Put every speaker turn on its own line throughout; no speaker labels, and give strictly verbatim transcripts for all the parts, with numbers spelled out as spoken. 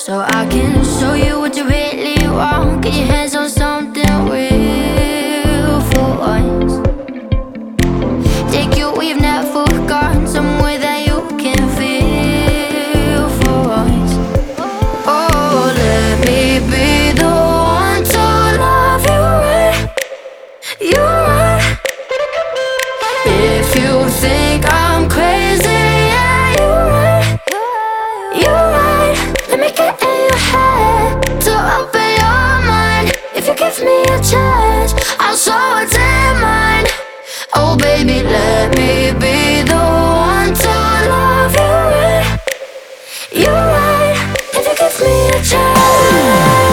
so I can show you what you really want. Get your hands on something real for once. Take you where you've never gone, somewhere that you can feel for once. Oh, let me be the one to love you right, you right. If you think I'm crazy, yeah, you right, you right. Let me get in your head to open your mind. If you give me a chance, I'll show it in mine. Oh baby, let me be the one to love you right, you right. If you give me a chance.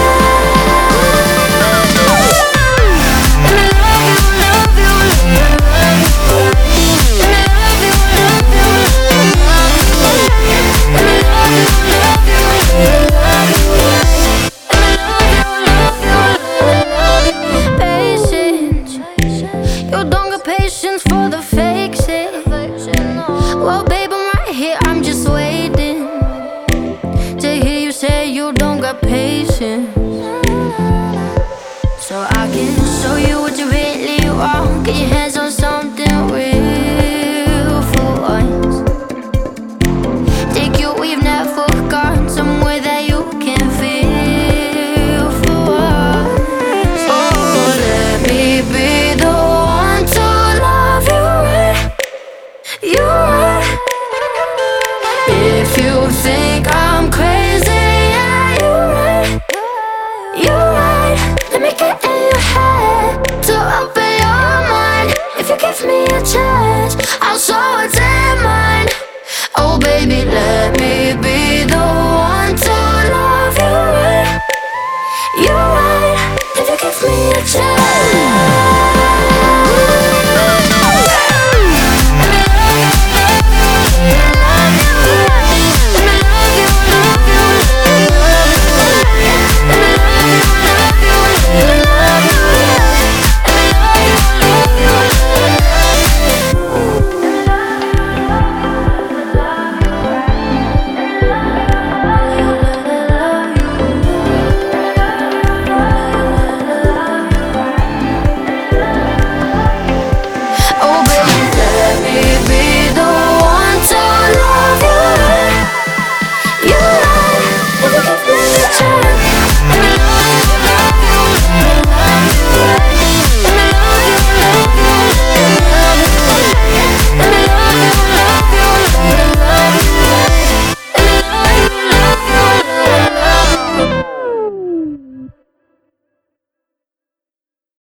Patience for the fake shit. Well, babe, I'm right here, I'm just waiting to hear you say you don't got patience, so I can show you what you really want. Get your hands on something real for once. Take you where you've never gone, somewhere that you can feel for once. Oh, let me be the one to you right. If you think I'm crazy, yeah, you right, you right. Let me get in your head to open your mind. If you give me a chance, I'll show it in mine. Oh baby, let me be the one to love you right, you right. If you give me a chance.